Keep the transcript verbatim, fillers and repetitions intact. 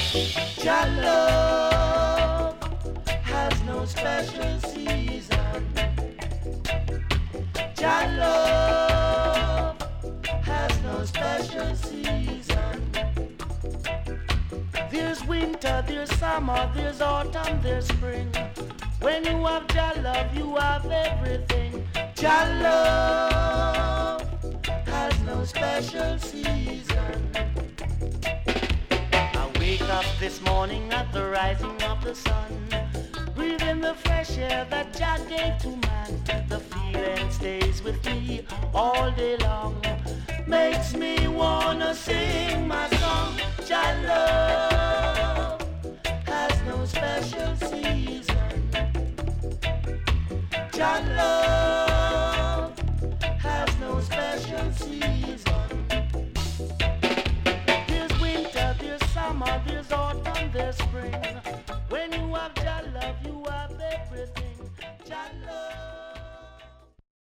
Jah love has no special season. Jah love has no special season. There's winter, there's summer, there's autumn, there's spring. When you have Jah love, you have everything. Jah love has no special season. I wake up this morning at the rising of the sun, breathing the fresh air that Jah gave to man. The feeling stays with me all day long, makes me wanna sing my song. Jah love has no special season. Jah love has no special season. There's winter, there's summer, there's autumn, there's spring. When you have Jah love, you